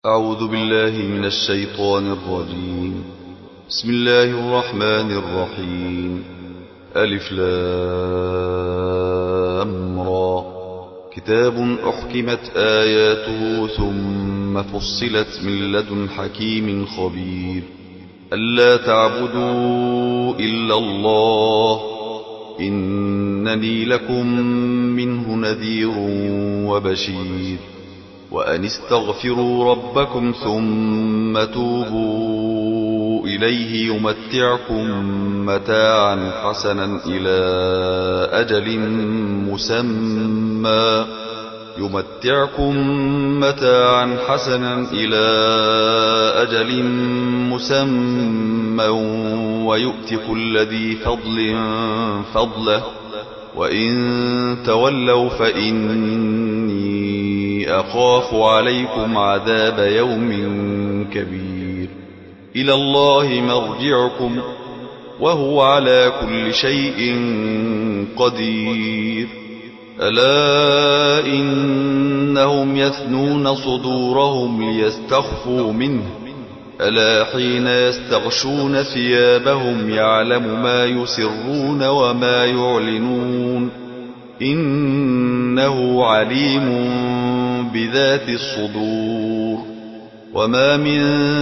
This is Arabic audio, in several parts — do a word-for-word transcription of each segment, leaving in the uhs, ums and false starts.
أعوذ بالله من الشيطان الرجيم. بسم الله الرحمن الرحيم. ألف لام را. كتاب أحكمت آياته ثم فصلت من لدن حكيم خبير. ألا تعبدوا إلا الله إنني لكم منه نذير وبشير. وأن استغفروا ربكم ثم توبوا إليه يمتعكم متاعا حسنا إلى أجل مسمى يمتعكم متاعا حسنا إلى أجل مسمى ويؤت كل ذي فضل فضله وإن تولوا فإني أخاف عليكم عذاب يوم كبير. إلى الله مرجعكم وهو على كل شيء قدير. ألا إنهم يثنون صدورهم ليستخفوا منه ألا حين يستغشون ثيابهم يعلم ما يسرون وما يعلنون إنه عليم بذات الصدور. وما من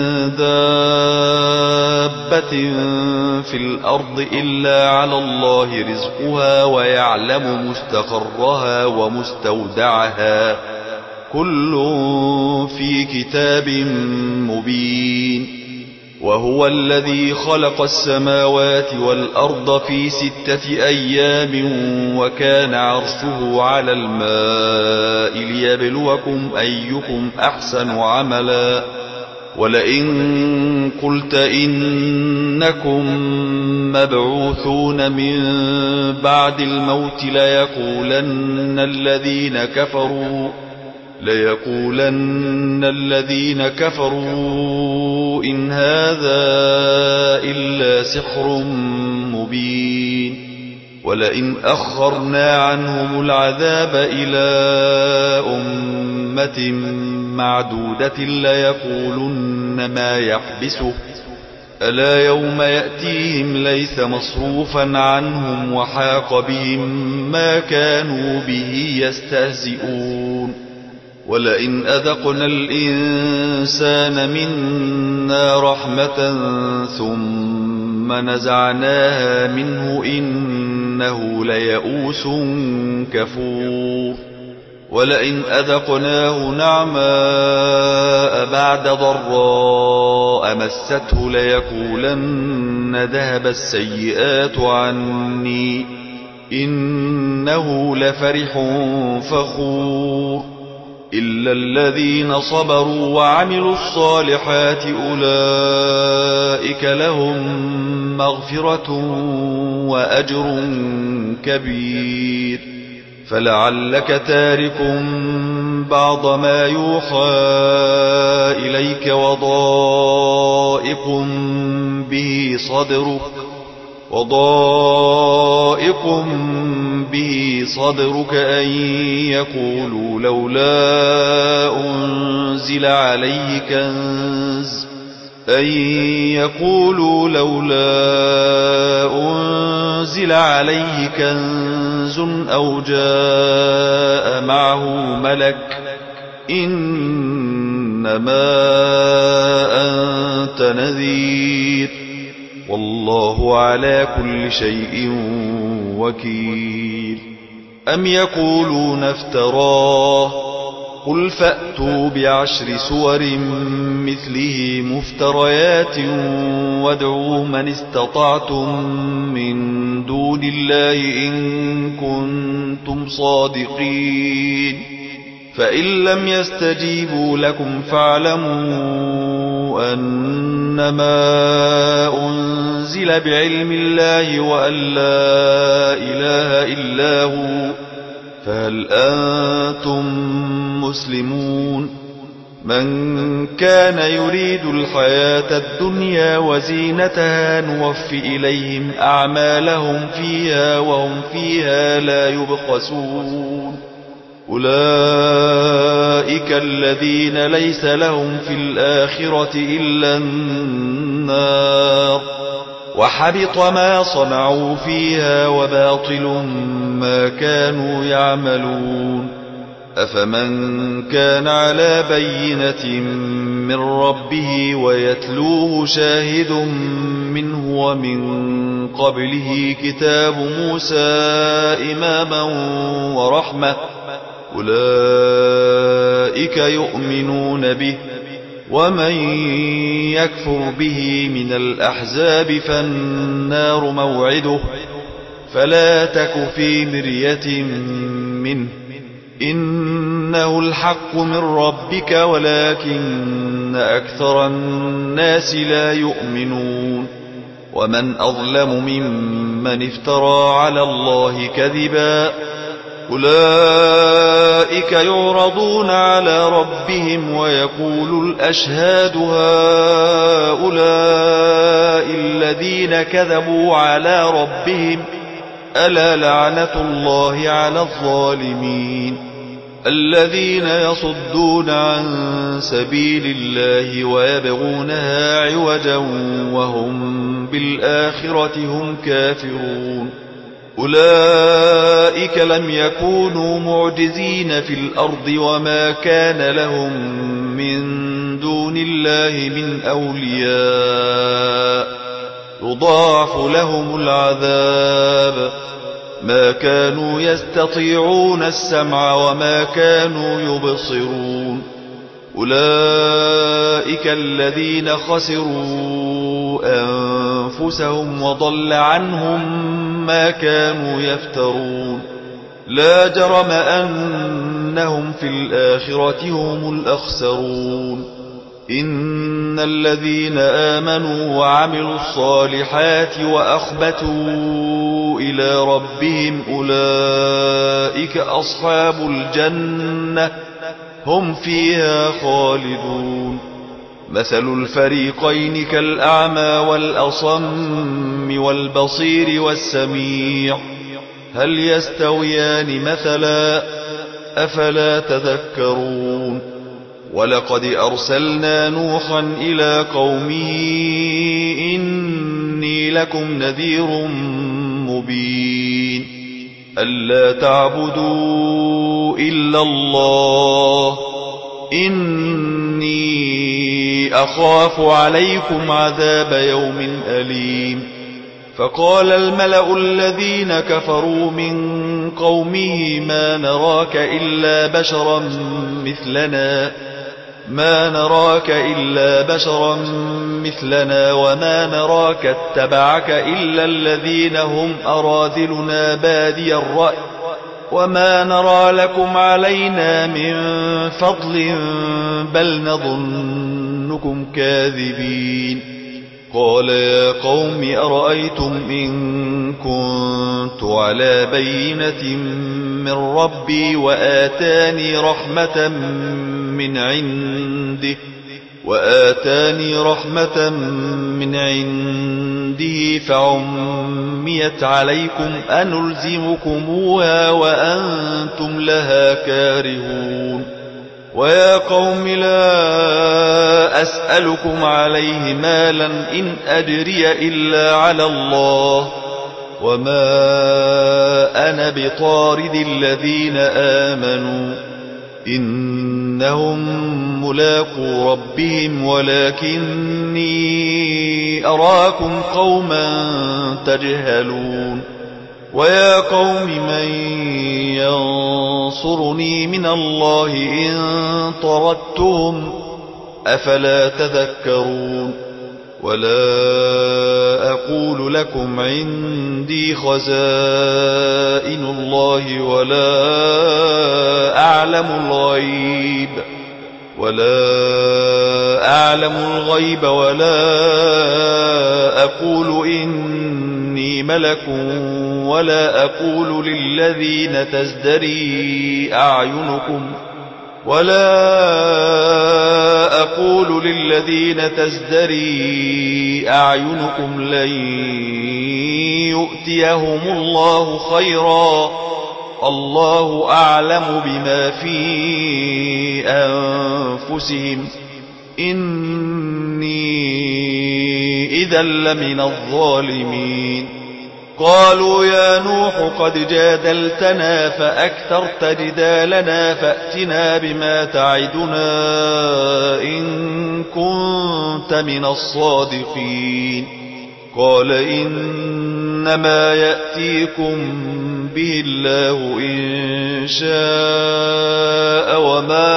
دابة في الأرض إلا على الله رزقها ويعلم مستقرها ومستودعها كل في كتاب مبين. وهو الذي خلق السماوات والأرض في ستة أيام وكان عرشه على الماء ليبلوكم أيكم أحسن عملا. ولئن قلت إنكم مبعوثون من بعد الموت ليقولن الذين كفروا ليقولن الذين كفروا إن هذا إلا سحر مبين. ولئن أخرنا عنهم العذاب إلى أمة معدودة ليقولن ما يحبسه ألا يوم يأتيهم ليس مصروفا عنهم وحاق بهم ما كانوا به يستهزئون. ولئن أذقنا الإنسان منا رحمة ثم نزعناها منه إنه ليئوس كفور. ولئن أذقناه نعماء بعد ضراء مسته ليقولن ذهب السيئات عني إنه لفرح فخور. إلا الذين صبروا وعملوا الصالحات أولئك لهم مغفرة وأجر كبير. فلعلك تارك بعض ما يوحى إليك وضائق به صدرك وضائق به صدرك أن يقولوا لولا أنزل عليه كنز أن يقولوا لولا أنزل عليه كنز أو جاء معه ملك إنما أنت نذير والله على كل شيء وكيل. أم يقولون افتراه قل فأتوا بعشر سور مثله مفتريات وادعوا من استطعتم من دون الله إن كنتم صادقين. فإن لم يستجيبوا لكم فاعلموا أنما أنزل بعلم الله وأن لا إله إلا هو فهل أنتم مسلمون. من كان يريد الحياة الدنيا وزينتها نوفي إليهم أعمالهم فيها وهم فيها لا يبخسون. أولئك أولئك الذين ليس لهم في الآخرة إلا النار وحبط ما صنعوا فيها وباطل ما كانوا يعملون أفمن كان على بينة من ربه ويتلوه شاهد منه ومن قبله كتاب موسى إماما ورحمة أولئك يؤمنون به ومن يكفر به من الأحزاب فالنار موعده فلا تك في مرية منه إنه الحق من ربك ولكن أكثر الناس لا يؤمنون ومن أظلم ممن افترى على الله كذبا أولئك يعرضون على ربهم ويقول الأشهاد هؤلاء الذين كذبوا على ربهم ألا لعنة الله على الظالمين الذين يصدون عن سبيل الله ويبغونها عوجا وهم بالآخرة هم كافرون أولئك لم يكونوا معجزين في الأرض وما كان لهم من دون الله من أولياء يضاعف لهم العذاب ما كانوا يستطيعون السمع وما كانوا يبصرون أولئك الذين خسروا أنفسهم وضل عنهم ما كانوا يفترون لا جرم أنهم في الآخرة هم الأخسرون إن الذين آمنوا وعملوا الصالحات وأخبتوا إلى ربهم أولئك أصحاب الجنة هم فيها خالدون مثل الفريقين كالأعمى والأصم والبصير والسميع هل يستويان مثلا أفلا تذكرون ولقد أرسلنا نوحا إلى قومه إني لكم نذير مبين ألا تعبدوا إلا الله إني أخاف عليكم عذاب يوم أليم فقال الملأ الذين كفروا من قومه ما نراك إلا بشرا مثلنا ما نراك إلا بشرا مثلنا وما نراك اتبعك إلا الذين هم أراذلنا بادي الرأي وما نرى لكم علينا من فضل بل نظنكم كاذبين قال يا قوم أرأيتم إن كنت على بينة من ربي وآتاني رحمة من عنده وآتاني رحمة من عنده فعميت عليكم أنلزمكموها وأنتم لها كارهون ويا قوم لا أسألكم عليه مالا إن أجري إلا على الله وما أنا بطارد الذين آمنوا إنهم ملاقو ربهم ولكني أراكم قوما تجهلون ويا قوم من ينصرني من الله إن طردتهم أفلا تذكرون ولا أقول لكم عندي خزائن الله ولا أعلم الغيب ولا أعلم الغيب ولا أقول إني ملك ولا أقول للذين تزدري أعينكم ولا أقول للذين تزدري أعينكم لن يؤتيهم الله خيرا الله أعلم بما في أنفسهم إني إذا لمن الظالمين قالوا يا نوح قد جادلتنا فأكثرت جدالنا فأتنا بما تعدنا إن كنت من الصادقين قال إنما يأتيكم به الله إن شاء وما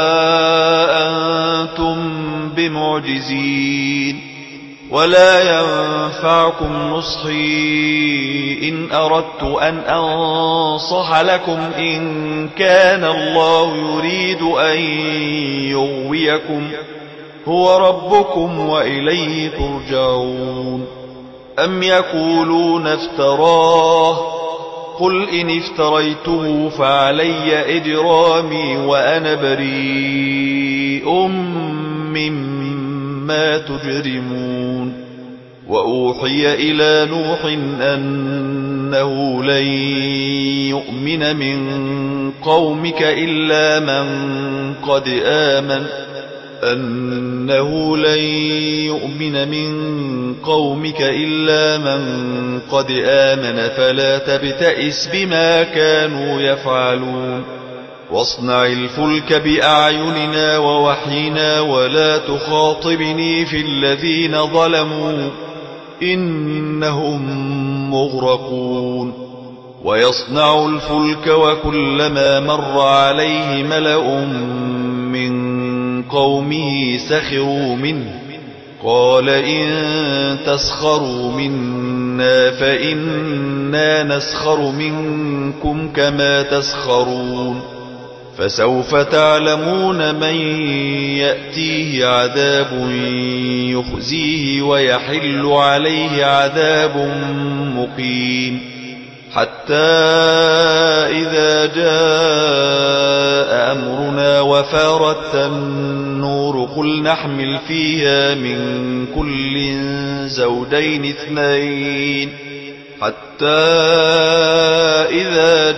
أنتم بمعجزين ولا ينفعكم نصحي إن أردت أن أنصح لكم إن كان الله يريد أن يغويكم هو ربكم وإليه ترجعون أم يقولون افتراه قل إن افتريته فعلي إجرامي وأنا بريء مما تجرمون وأوحي إلى نوح أنه لن يؤمن من قومك إلا من قد آمن أنه لن يؤمن من قومك إلا من قد آمن فلا تبتئس بما كانوا يفعلون واصنع الفلك بأعيننا ووحينا ولا تخاطبني في الذين ظلموا إنهم مغرقون ويصنع الفلك وكلما مر عليه ملأ من قومه سخروا منه قال إن تسخروا منا فإنا نسخر منكم كما تسخرون فسوف تعلمون من يأتيه عذاب يخزيه ويحل عليه عذاب مقيم حتى إذا جاء أمرنا وفارت النور قل نحمل فيها من كل زوجين اثنين حتى إذا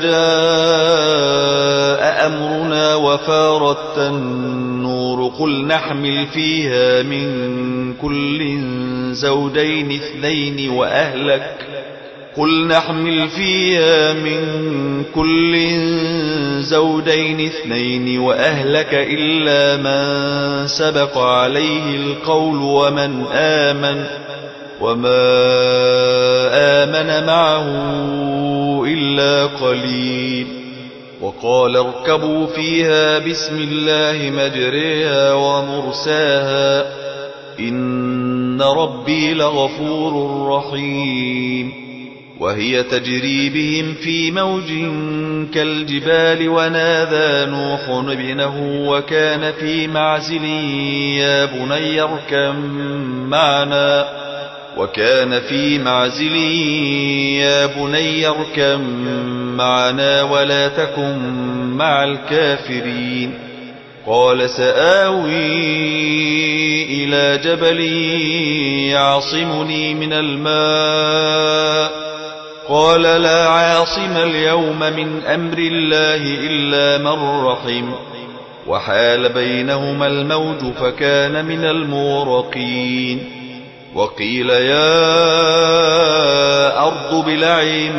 جاء أمرنا وفارت النور قل نحمل فيها من كل زوجين اثنين وأهلك قل نحمل فيها من كل زوجين اثنين وأهلك إلا من سبق عليه القول ومن آمن وما آمن معه إلا قليل وقال اركبوا فيها بسم الله مجريها ومرساها إن ربي لغفور رحيم وهي تجري بهم في موج كالجبال ونادى نوح ابنه وكان في معزل يا بني اركب معنا وكان في معزل يا بني اركب معنا ولا تكن مع الكافرين قال سآوي إلى جبل يعصمني من الماء قال لا عاصم اليوم من أمر الله إلا من رحم وحال بينهما الموج فكان من المغرقين وقيل يا أرض ابلعي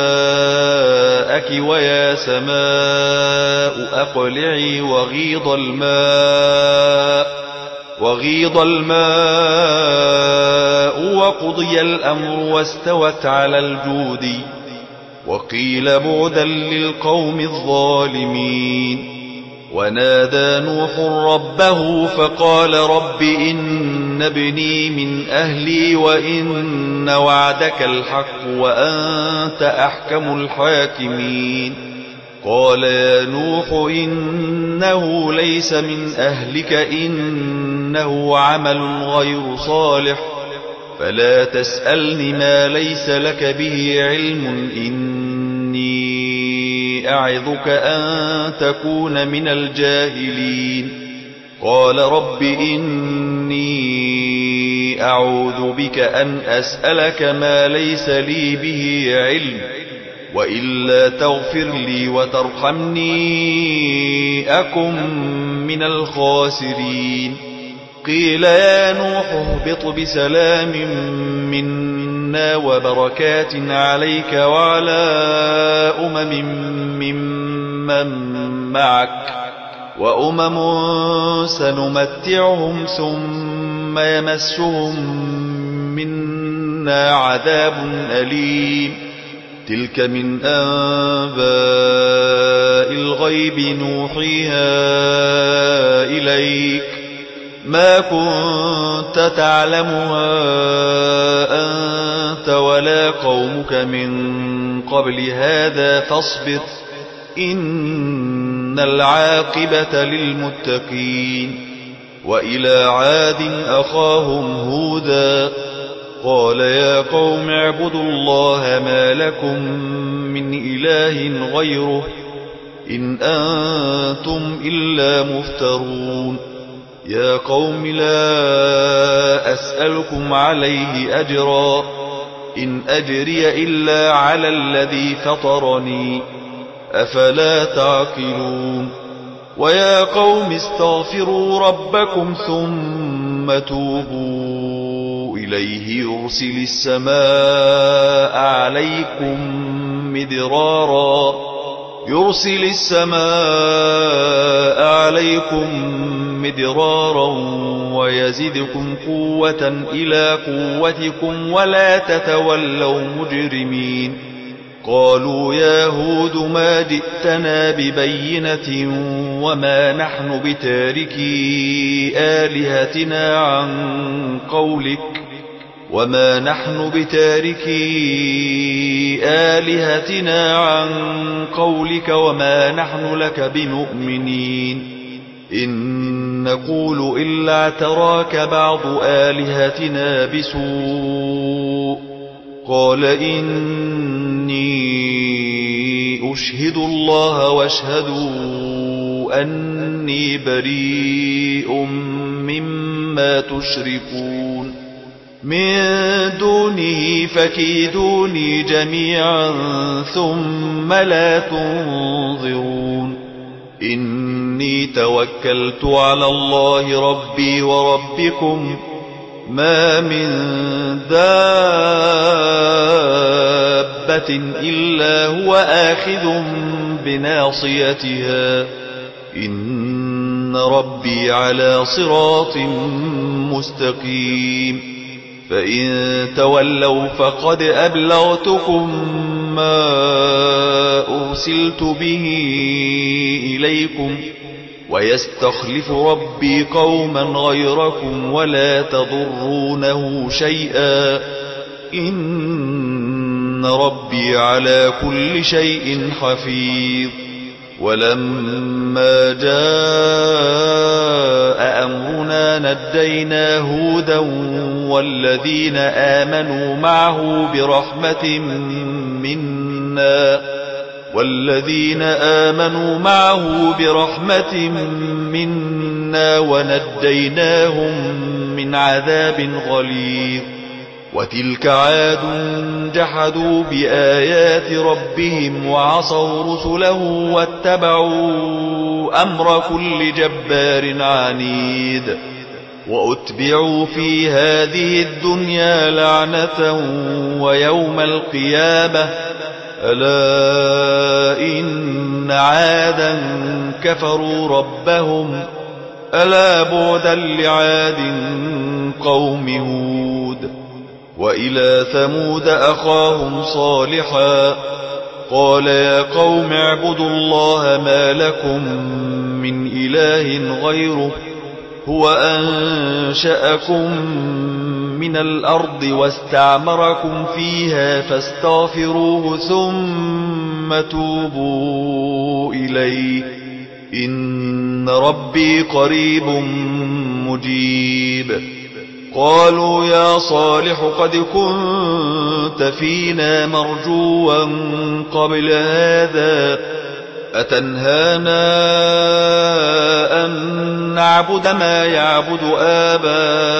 ماءك ويا سماء أقلعي وغيض الماء وغيض الماء وقضي الأمر واستوت على الجود وقيل بعدا للقوم الظالمين ونادى نوح ربه فقال رب إن ابني من أهلي وإن وعدك الحق وأنت أحكم الحاكمين قال يا نوح إنه ليس من أهلك إنه عمل غير صالح فلا تسألني ما ليس لك به علم إني أعظك أن تكون من الجاهلين قال رب إني أعوذ بك أن أسألك ما ليس لي به علم وإلا تغفر لي وترحمني أكن من الخاسرين. قيل يا نوح اهبط بسلام منا وبركات عليك وعلى أمم ممن معك وأمم سنمتعهم ثم يمسهم منا عذاب أليم. تلك من أنباء الغيب نوحيها إليك ما كنت تعلمها أنت ولا قومك من قبل هذا فاصبر إن العاقبة للمتقين. وإلى عاد أخاهم هودا قال يا قوم اعبدوا الله ما لكم من إله غيره إن أنتم إلا مفترون. يا قوم لا أسألكم عليه أجرا إن أجري إلا على الذي فطرني أفلا تعقلون. ويا قوم استغفروا ربكم ثم توبوا إليه يرسل السماء عليكم مدرارا يرسل السماء عليكم مدرارا ويزدكم قوة إلى قوتكم ولا تتولوا مجرمين. قالوا يا هود ما جئتنا ببينة وما نحن بتاركي آلهتنا عن قولك وما نحن بتاركي آلهتنا عن قولك وما نحن لك بمؤمنين. إن نقول إلا اعتراك بعض آلهتنا بسوء. قال إني أشهد الله واشهدوا أني بريء مما تشركون من دونه فكيدوني جميعا ثم لا تنظرون. إني توكلت على الله ربي وربكم ما من دابة إلا هو آخذ بناصيتها إن ربي على صراط مستقيم. فإن تولوا فقد أبلغتكم ما أرسلت به إليكم ويستخلف ربي قوما غيركم ولا تضرونه شيئا إن ربي على كل شيء حفيظ. ولما جاء أمرنا نجينا هودا والذين آمنوا معه برحمة منا والذين آمنوا معه برحمة منا ونجيناهم من عذاب غليظ. وتلك عاد جحدوا بآيات ربهم وعصوا رسله واتبعوا أمر كل جبار عنيد. وأتبعوا في هذه الدنيا لعنة ويوم القيامة ألا إن عادا كفروا ربهم ألا بعدا لعاد قوم هود. وإلى ثمود أخاهم صالحا قال يا قوم اعبدوا الله ما لكم من إله غيره هو أنشأكم من الأرض واستعمركم فيها فاستغفروه ثم توبوا إليه إن ربي قريب مجيب. قالوا يا صالح قد كنت فينا مرجوا قبل هذا أتنهانا أن نعبد ما يعبد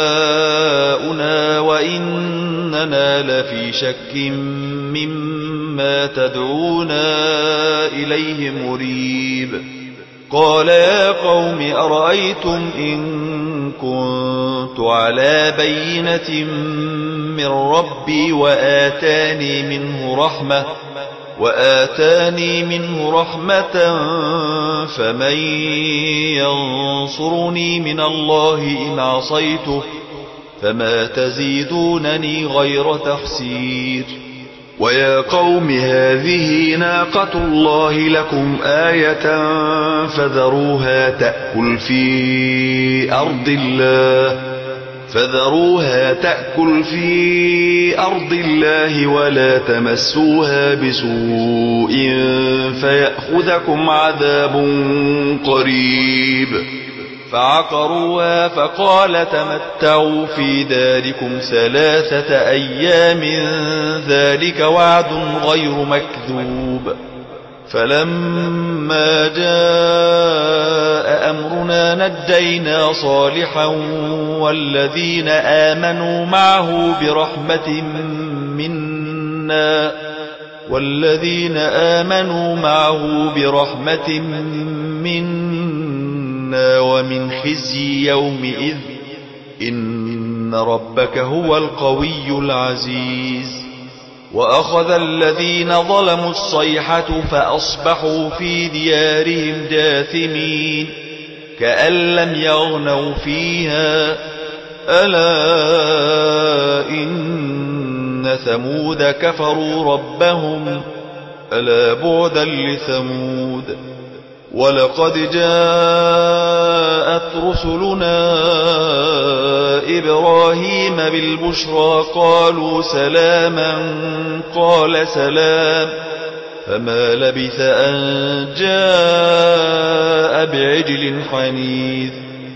آباؤنا وإننا لفي شك مما ما تدعونا إليه مريب. قال يا قوم أرأيتم إن كنت على بينة من ربي وآتاني منه رحمة وآتاني منه رحمة فمن ينصرني من الله إن عصيته فما تزيدونني غير تخسير. ويا قوم هذه ناقة الله لكم آية فذروها تأكل في أرض الله فذروها تأكل في أرض الله ولا تمسوها بسوء فيأخذكم عذاب قريب. فعقروها فقال تمتعوا في داركم ثلاثة أيام ذلك وعد غير مكذوب. فلما جاء أمرنا نجينا صالحا والذين آمنوا معه برحمة منا والذين آمنوا معه برحمة منا ومن خزي يومئذ إن ربك هو القوي العزيز. وأخذ الذين ظلموا الصيحة فأصبحوا في ديارهم جاثمين كأن لم يغنوا فيها ألا إن ثمود كفروا ربهم ألا بعدا لثمود. ولقد جاءت رسلنا إبراهيم بالبشرى قالوا سلاما قال سلام فما لبث أن جاء بعجل حنيذ.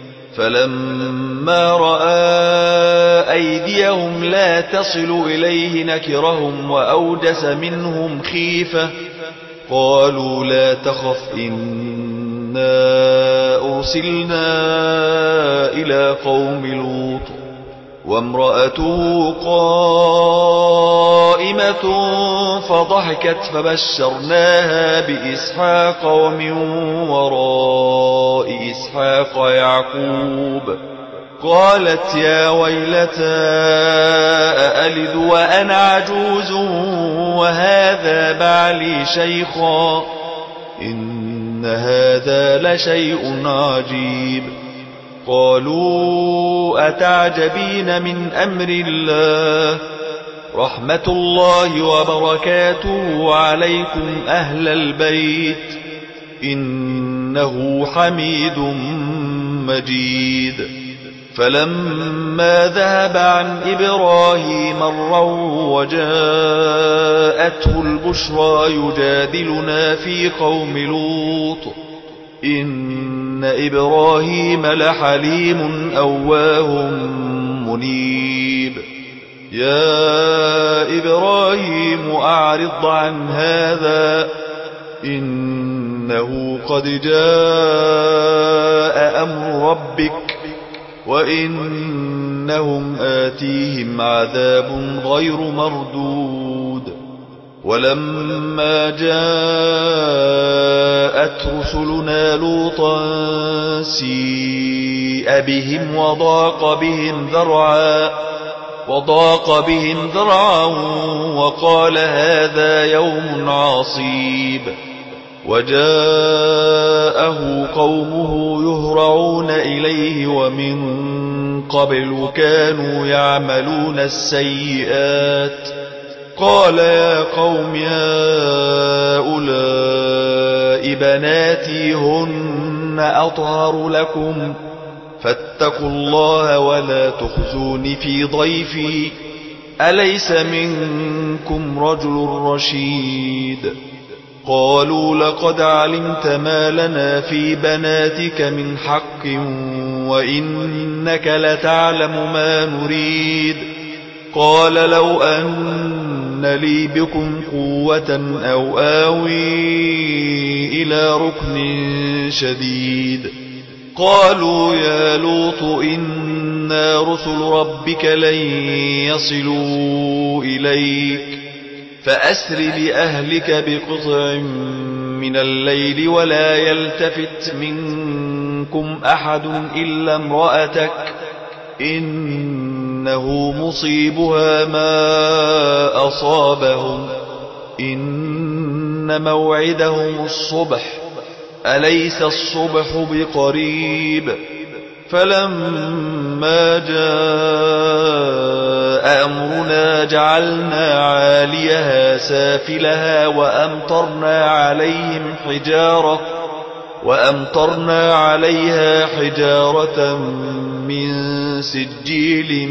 فلما رأى أيديهم لا تصل إليه نكرهم وأوجس منهم خيفة قالوا لا تخف إنا أرسلنا إلى قوم لوط وامرأته قائمة فضحكت فبشرناها بإسحاق ومن وراء إسحاق يعقوب. قالت يا ويلتى أألد وأنا عجوز وهذا بعلي شيخا إن هذا لشيء عجيب. قالوا أتعجبين من أمر الله رحمة الله وبركاته عليكم أهل البيت إنه حميد مجيد. فلما ذهب عن إبراهيم الروع وجاءته البشرى يجادلنا في قوم لوط إن إبراهيم لحليم أواه منيب. يا إبراهيم أعرض عن هذا إنه قد جاء أمر ربك وإنهم آتيهم عذاب غير مردود. ولما جاءت رسلنا لوطا سيء بهم وضاق بهم ذرعا وضاق بهم ذرعا وقال هذا يوم عصيب. وجاءه قومه يهرعون إليه ومن قبل كانوا يعملون السيئات. قال يا قوم هؤلاء بناتي هن أطهر لكم فاتقوا الله ولا تخزون في ضيفي أليس منكم رجل رشيد. قالوا لقد علمت ما لنا في بناتك من حق وإنك لتعلم ما نريد. قال لو أن لي بكم قوة أو آوي إلى ركن شديد. قالوا يا لوط إنا رسل ربك لن يصلوا إليك فأسر بأهلك بقطع من الليل ولا يلتفت منكم أحد إلا امرأتك إنه مصيبها ما أصابهم إن موعدهم الصبح أليس الصبح بقريب فلما جاء أمرنا جعلنا عاليها سافلها وأمطرنا عليهم حجارة وأمطرنا عليها حجارة من سجيل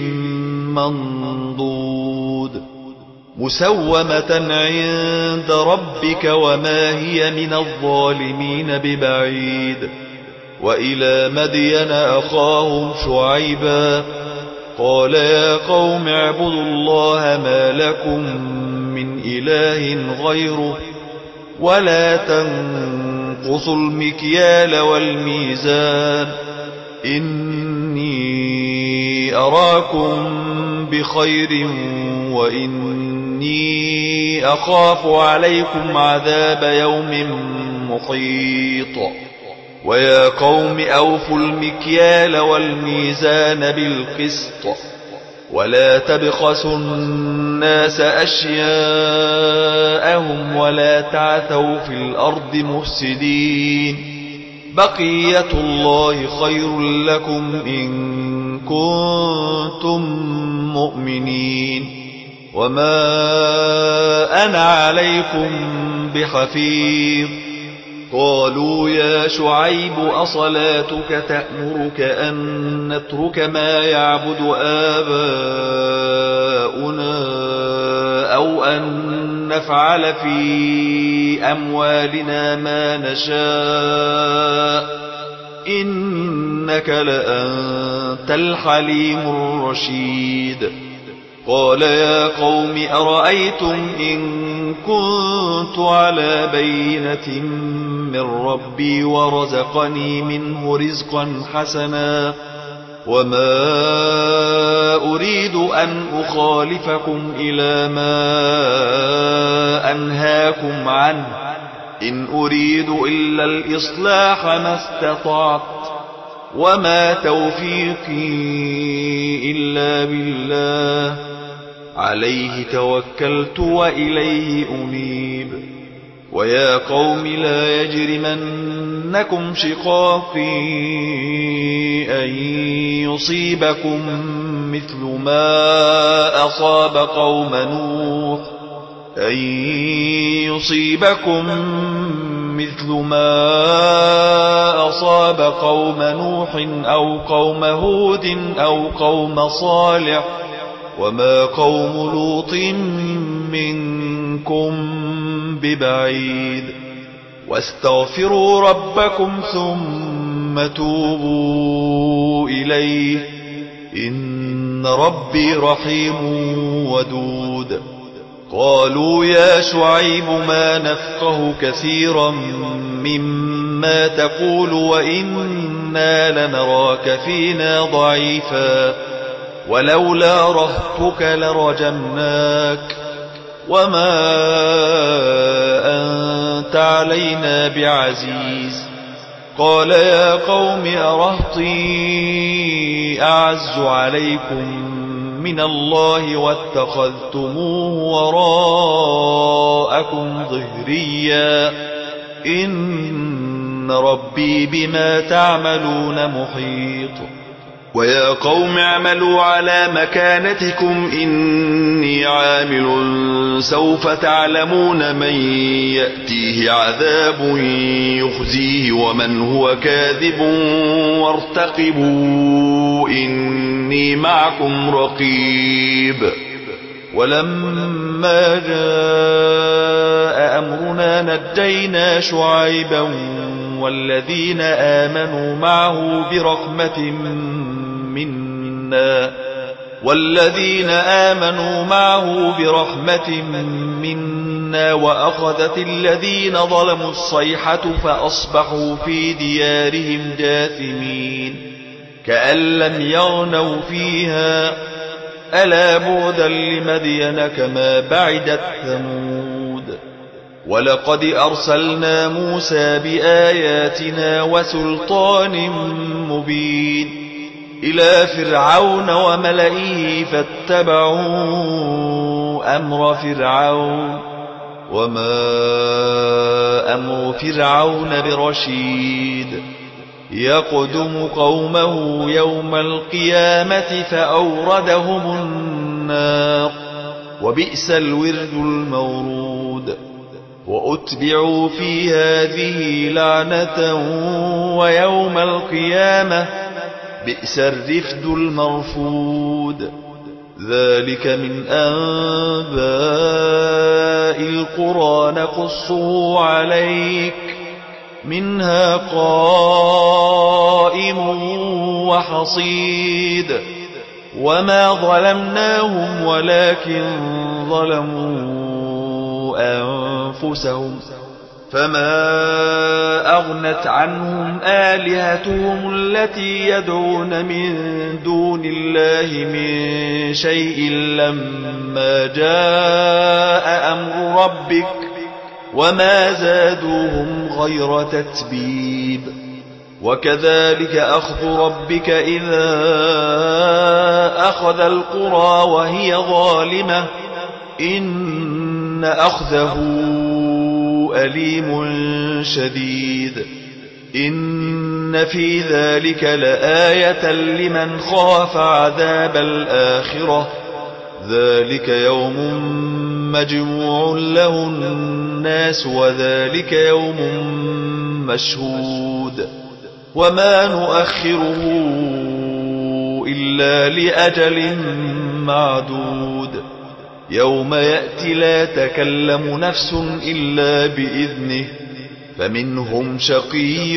منضود مسومة عند ربك وما هي من الظالمين ببعيد وإلى مدين أخاهم شعيبا قال يا قوم اعبدوا الله ما لكم من إله غيره ولا تنقصوا المكيال والميزان إني أراكم بخير وإني أخاف عليكم عذاب يوم محيط ويا قوم أوفوا المكيال والميزان بالقسط ولا تبخسوا الناس أشياءهم ولا تعثوا في الأرض مفسدين بقية الله خير لكم إن كنتم مؤمنين وما أنا عليكم بحفيظ قالوا يا شعيب أصلاتك تأمرك أن نترك ما يعبد آباؤنا أو أن نفعل في أموالنا ما نشاء إنك لأنت الحليم الرشيد قال يا قوم أرأيتم إن كنت على بينة من ربي ورزقني منه رزقا حسنا وما أريد أن أخالفكم إلى ما أنهاكم عنه إن أريد إلا الإصلاح ما استطعت وما توفيقي إلا بالله عليه توكلت وإليه أنيب ويا قوم لا يجرمنكم شقاقي أن يصيبكم مثل ما أصاب قوم نوح أن يصيبكم مثل ما أصاب قوم نوح أو قوم هود أو قوم صالح وما قوم لوط منكم ببعيد واستغفروا ربكم ثم توبوا إليه إن ربي رحيم ودود قالوا يا شعيب ما نفقه كثيرا مما تقول وإنا لنراك فينا ضعيفا ولولا رهطك لرجمناك وما أنت علينا بعزيز قال يا قوم أرهطي أعز عليكم من الله واتخذتموه وراءكم ظهريا إن ربي بما تعملون محيط ويا قوم اعملوا على مكانتكم إني عامل سوف تعلمون من يأتيه عذاب يخزيه ومن هو كاذب وارتقبوا إني معكم رقيب ولما جاء أمرنا نجينا شعيبا والذين آمنوا معه برحمة منا والذين آمنوا معه برحمة منا وأخذت الذين ظلموا الصيحة فأصبحوا في ديارهم جاثمين كأن لم يغنوا فيها ألا بعدا لمدين كما بعدت ثمود ولقد أرسلنا موسى بآياتنا وسلطان مبين إلى فرعون وملئه فاتبعوا أمر فرعون وما أمر فرعون برشيد يقدم قومه يوم القيامة فأوردهم النار وبئس الورد المورود وأتبعوا في هذه لعنة ويوم القيامة بئس الرفد المرفود ذلك من أنباء القرى نقصه عليك منها قائم وحصيد وما ظلمناهم ولكن ظلموا أنفسهم فما أغنت عنهم آلهتهم التي يدعون من دون الله من شيء لما جاء أمر ربك وما زادوهم غير تتبيب وكذلك أخذ ربك إذا أخذ القرى وهي ظالمة إن أخذه أليم شديد إن في ذلك لآية لمن خاف عذاب الآخرة ذلك يوم مجموع له الناس وذلك يوم مشهود وما نؤخره إلا لأجل معدود يوم يأتي لا تكلم نفس إلا بإذنه فمنهم شقي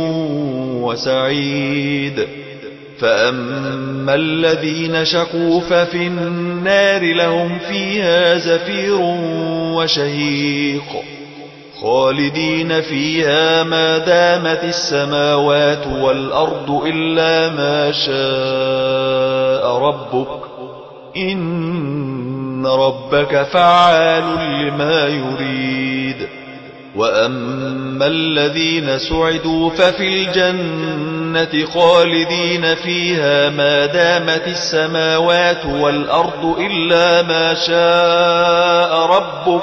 وسعيد فأما الذين شقوا ففي النار لهم فيها زفير وشهيق خالدين فيها ما دامت السماوات والأرض إلا ما شاء ربك إن ربك فعال لما يريد وأما الذين سعدوا ففي الجنة خالدين فيها ما دامت السماوات والأرض إلا ما شاء ربك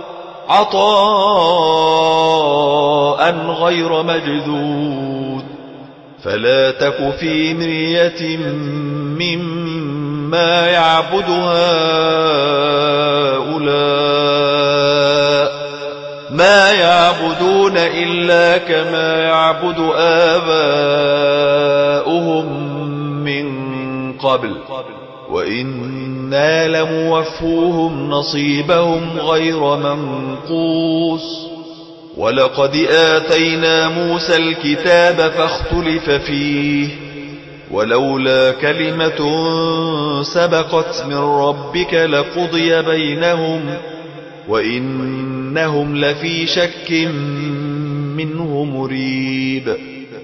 عطاء غير مجذود فلا تك في مرية مما يعبد هؤلاء ما يعبدون إلا كما يعبد آباؤهم من قبل وإنا لموفوهم نصيبهم غير منقوص ولقد آتينا موسى الكتاب فاختلف فيه ولولا كلمة سبقت من ربك لقضي بينهم وإنهم لفي شك منه مريب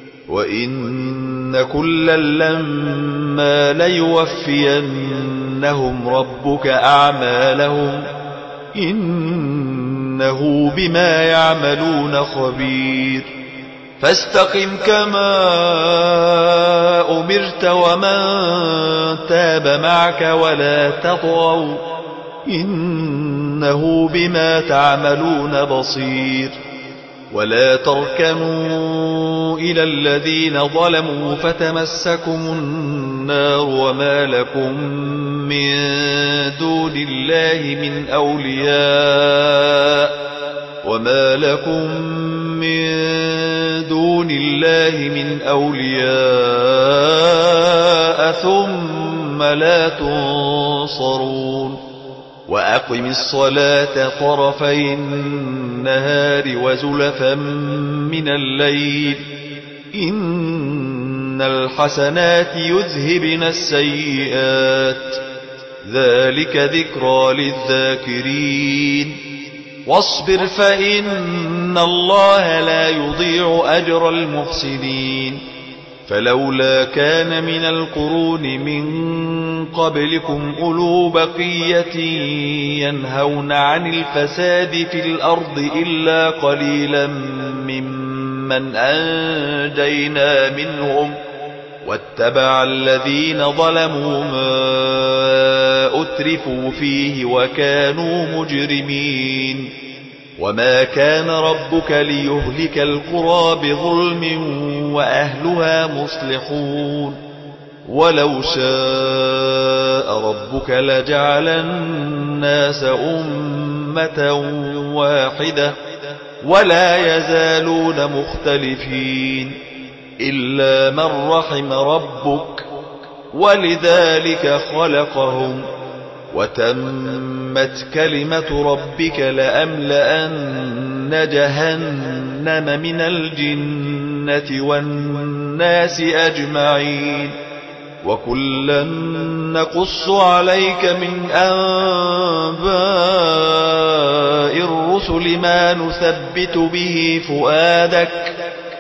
وإن كلا لما ليوفينهم ربك أعمالهم إنه بما يعملون خبير فاستقم كما أمرت ومن تاب معك ولا تطغوا إنه بما تعملون بصير ولا تركنوا إلى الذين ظلموا فتمسكم النار وما لكم من دون الله من أولياء وما لكم من دون الله من أولياء ثم لا تنصرون وأقم الصلاة طرفي النهار وزلفا من الليل إن الحسنات يذهبن السيئات ذلك ذكرى للذاكرين واصبر فإن الله لا يضيع أجر المحسنين فلولا كان من القرون من قبلكم أولو بقية ينهون عن الفساد في الأرض إلا قليلا ممن أنجينا منهم واتبع الذين ظلموا ما أترفوا فيه وكانوا مجرمين وما كان ربك ليهلك القرى بظلم وأهلها مصلحون ولو شاء ربك لجعل الناس أمة واحدة ولا يزالون مختلفين إلا من رحم ربك ولذلك خلقهم وتمت كلمة ربك لأملأن جهنم من الجنة والناس أجمعين وكلا نقص عليك من أنباء الرسل ما نثبت به فؤادك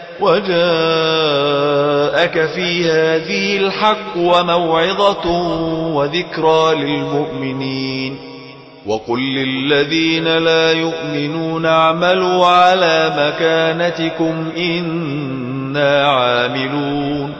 وجاءك في هذه الحق وموعظة وذكرى للمؤمنين وقل للذين لا يؤمنون اعملوا على مكانتكم إنا عاملون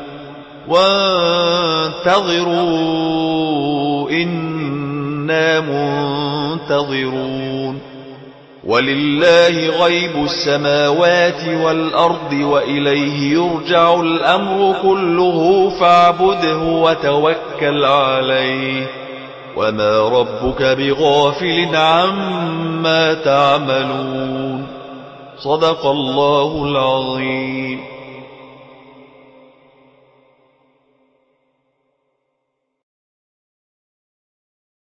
وانتظروا إنا منتظرون ولله غيب السماوات والأرض وإليه يرجع الأمر كله فاعبده وتوكل عليه وما ربك بغافل عما تعملون صدق الله العظيم.